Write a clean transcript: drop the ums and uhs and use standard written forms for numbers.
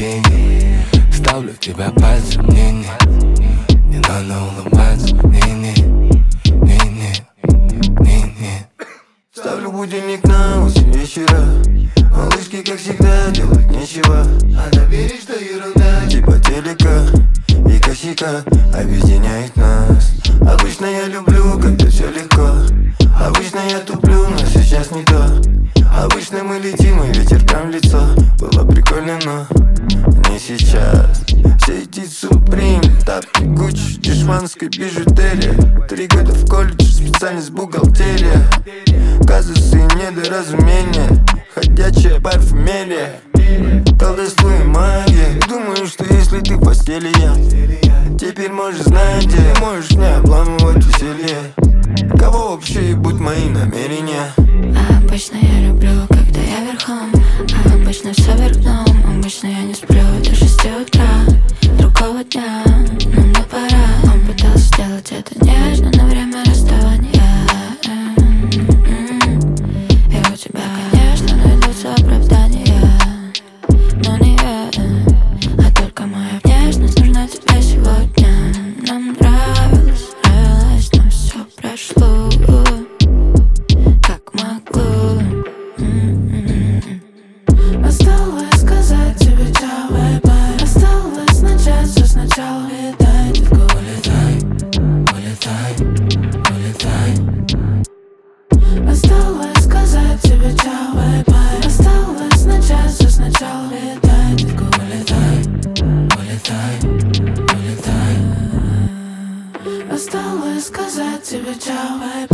беги. Ставлю тебя под сомнение, не надо улыбаться. Не-не, не-не, не-не. Ставлю будильник на 8 вечера. Малышки, как всегда, делать нечего. Она верит, что ерунда, типа телека и косяка объединяет нас. Обычно я люблю, когда все легко. Обычно я туплю, но сейчас не то. Обычно мы летим, и ветеркам в лицо. Было прикольно, но не сейчас. Все эти Supreme, тапки, Gucci, дешманская бижутерия. 3 года в колледж, специальность бухгалтерия. Казусы и недоразумения, ходячая парфюмерия. Колдовство и магия. Думаю, что если ты в постели, я теперь можешь знать, где можешь не обламывать веселье. Кого вообще ебут мои намерения? Обычно я люблю, когда я верхом. Обычно все вверх дном. Обычно я не сплю до 6 утра другого дня. Но мне пора. Он пытался сделать это нежно на время расставания. И у тебя, конечно, найдутся оправдания, но не я, а только моя внешность нужна тебе сегодня. Нам нравилось, но все прошло как могло. Осталось сказать тебе чао, бай-бай. Осталось начать все сначала. Улетай, детка, улетай, улетай, улетай. Осталось сказать тебе чао, бай-бай. Осталось начать все сначала. Улетай, детка, улетай, улетай, улетай. Осталось сказать тебе чао, бай-бай.